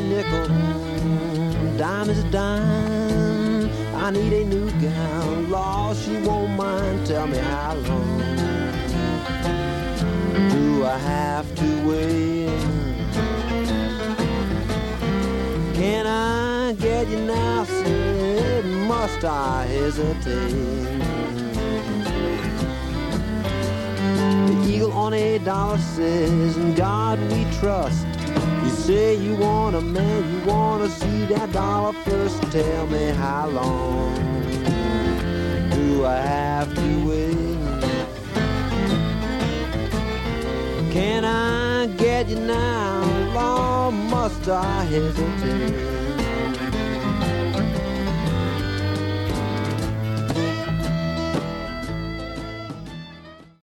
nickel, dime is a dime. I need a new gown, Lord, she won't mind. Tell me how long do I have to wait? Can I get you now, said, must I hesitate? The eagle on $8 says, in God we trust. You say you want a man, you want to see that dollar first. Tell me how long do I have to wait? Can I get you now, Lord, must I hesitate?